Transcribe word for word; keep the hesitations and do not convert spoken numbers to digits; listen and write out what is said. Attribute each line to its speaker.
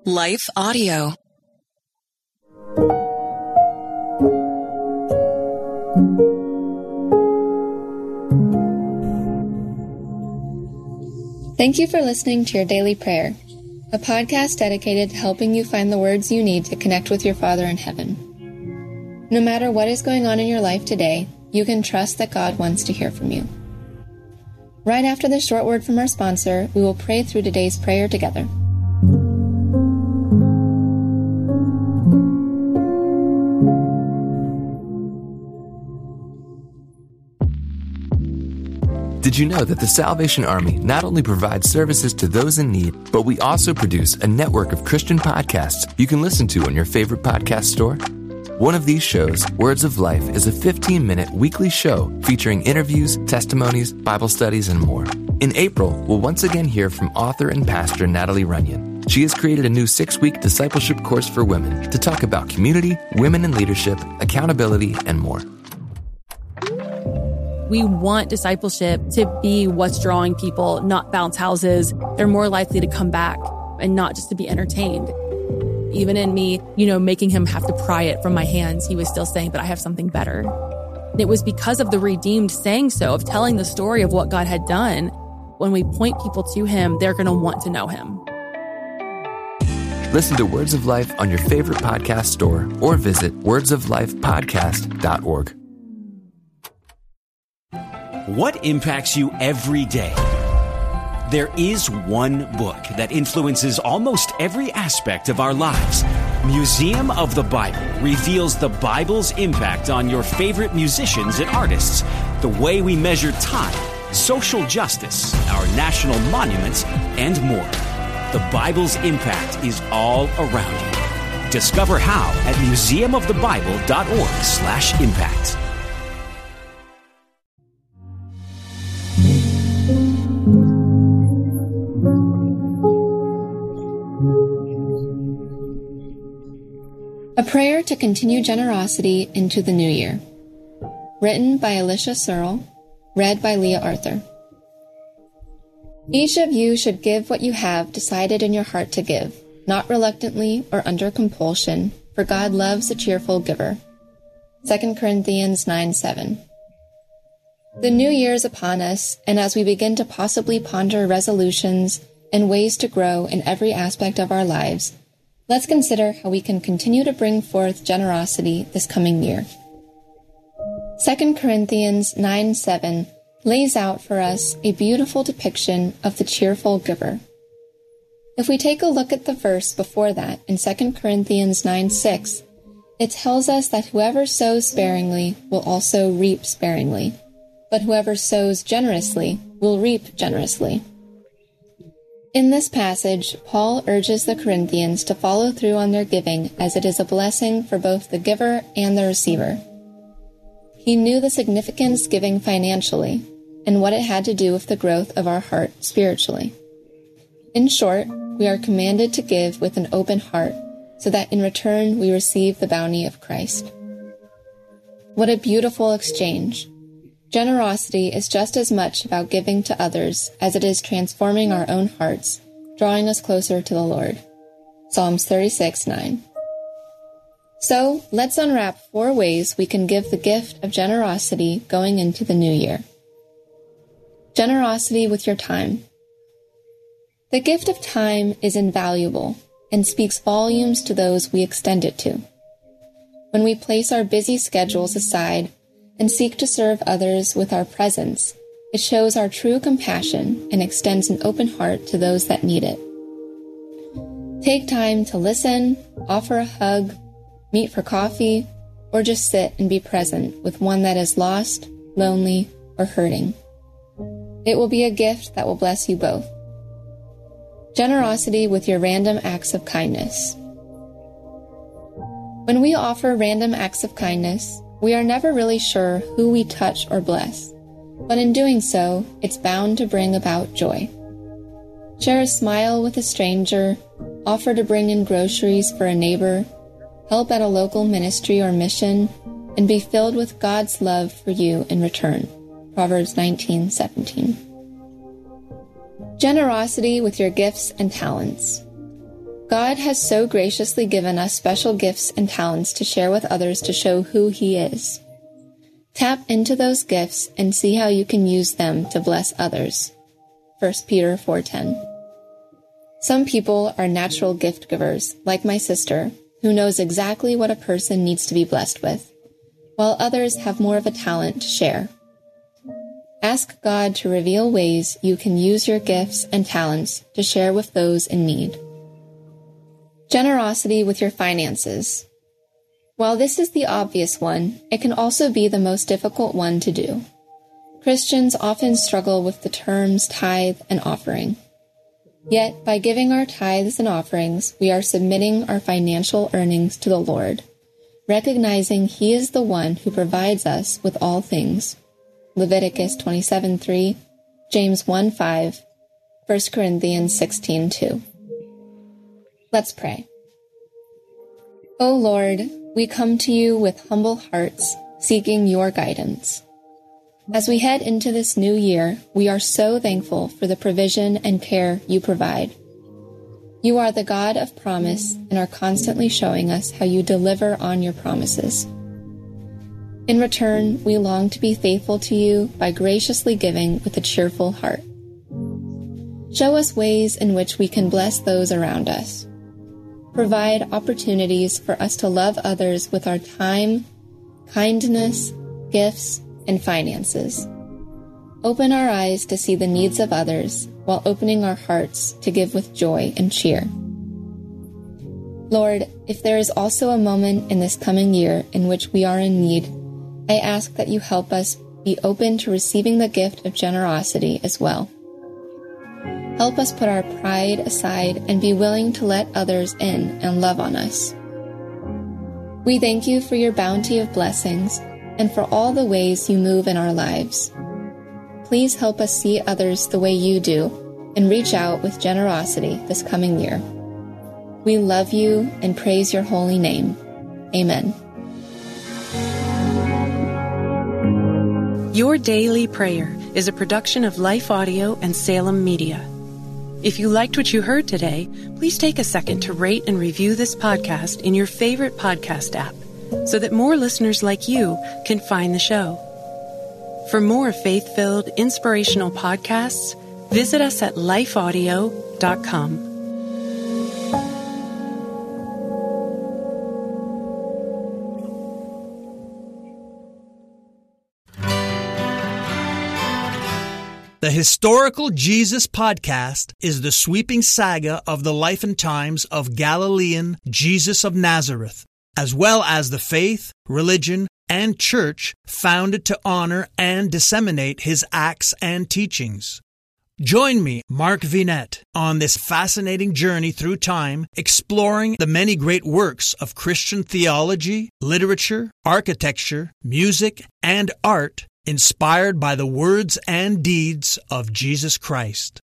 Speaker 1: Life Audio.
Speaker 2: Thank you for listening to Your Daily Prayer, a podcast dedicated to helping you find the words you need to connect with your Father in heaven. No matter what is going on in your life today, you can trust that God wants to hear from you. Right after this short word from our sponsor, we will pray through today's prayer together.
Speaker 3: Did you know that the Salvation Army not only provides services to those in need, but we also produce a network of Christian podcasts you can listen to on your favorite podcast store? One of these shows, Words of Life, is a fifteen-minute weekly show featuring interviews, testimonies, Bible studies, and more. In April, we'll once again hear from author and pastor Natalie Runyon. She has created a new six-week discipleship course for women to talk about community, women in leadership, accountability, and more.
Speaker 4: We want discipleship to be what's drawing people, not bounce houses. They're more likely to come back and not just to be entertained. Even in me, you know, making him have to pry it from my hands, he was still saying, but I have something better. And it was because of the redeemed saying so, of telling the story of what God had done. When we point people to him, they're going to want to know him.
Speaker 3: Listen to Words of Life on your favorite podcast store or visit words of life podcast dot org.
Speaker 5: What impacts you every day? There is one book that influences almost every aspect of our lives. Museum of the Bible reveals the Bible's impact on your favorite musicians and artists, the way we measure time, social justice, our national monuments, and more. The Bible's impact is all around you. Discover how at museum of the bible dot org slash impact.
Speaker 2: A prayer to continue generosity into the new year. Written by Alicia Searle. Read by Leah Arthur. Each of you should give what you have decided in your heart to give, not reluctantly or under compulsion, for God loves a cheerful giver. Second Corinthians nine seven. The new year is upon us, and as we begin to possibly ponder resolutions and ways to grow in every aspect of our lives, let's consider how we can continue to bring forth generosity this coming year. Second Corinthians nine seven lays out for us a beautiful depiction of the cheerful giver. If we take a look at the verse before that in Second Corinthians nine six, it tells us that whoever sows sparingly will also reap sparingly, but whoever sows generously will reap generously. In this passage, Paul urges the Corinthians to follow through on their giving as it is a blessing for both the giver and the receiver. He knew the significance giving financially and what it had to do with the growth of our heart spiritually. In short, we are commanded to give with an open heart so that in return we receive the bounty of Christ. What a beautiful exchange. Generosity is just as much about giving to others as it is transforming our own hearts, drawing us closer to the Lord. Psalms thirty-six nine. So, let's unwrap four ways we can give the gift of generosity going into the new year. Generosity with your time. The gift of time is invaluable and speaks volumes to those we extend it to. When we place our busy schedules aside and seek to serve others with our presence, it shows our true compassion and extends an open heart to those that need it. Take time to listen, offer a hug, meet for coffee, or just sit and be present with one that is lost, lonely, or hurting. It will be a gift that will bless you both. Generosity with your random acts of kindness. When we offer random acts of kindness, we are never really sure who we touch or bless, but in doing so, it's bound to bring about joy. Share a smile with a stranger, offer to bring in groceries for a neighbor, help at a local ministry or mission, and be filled with God's love for you in return. Proverbs nineteen seventeen. Generosity with your gifts and talents. God has so graciously given us special gifts and talents to share with others to show who He is. Tap into those gifts and see how you can use them to bless others. First Peter four ten. Some people are natural gift givers, like my sister, who knows exactly what a person needs to be blessed with, while others have more of a talent to share. Ask God to reveal ways you can use your gifts and talents to share with those in need. Generosity with your finances. While this is the obvious one, it can also be the most difficult one to do. Christians often struggle with the terms tithe and offering. Yet, by giving our tithes and offerings, we are submitting our financial earnings to the Lord, recognizing He is the one who provides us with all things. Leviticus twenty-seven three, James one five, First Corinthians sixteen two. Let's pray. O Lord, we come to you with humble hearts, seeking your guidance. As we head into this new year, we are so thankful for the provision and care you provide. You are the God of promise and are constantly showing us how you deliver on your promises. In return, we long to be faithful to you by graciously giving with a cheerful heart. Show us ways in which we can bless those around us. Provide opportunities for us to love others with our time, kindness, gifts, and finances. Open our eyes to see the needs of others while opening our hearts to give with joy and cheer. Lord, if there is also a moment in this coming year in which we are in need, I ask that you help us be open to receiving the gift of generosity as well. Help us put our pride aside and be willing to let others in and love on us. We thank you for your bounty of blessings and for all the ways you move in our lives. Please help us see others the way you do and reach out with generosity this coming year. We love you and praise your holy name. Amen.
Speaker 1: Your Daily Prayer is a production of Life Audio and Salem Media. If you liked what you heard today, please take a second to rate and review this podcast in your favorite podcast app so that more listeners like you can find the show. For more faith-filled, inspirational podcasts, visit us at life audio dot com.
Speaker 6: The Historical Jesus Podcast is the sweeping saga of the life and times of Galilean Jesus of Nazareth, as well as the faith, religion, and church founded to honor and disseminate his acts and teachings. Join me, Mark Vinette, on this fascinating journey through time, exploring the many great works of Christian theology, literature, architecture, music, and art inspired by the words and deeds of Jesus Christ.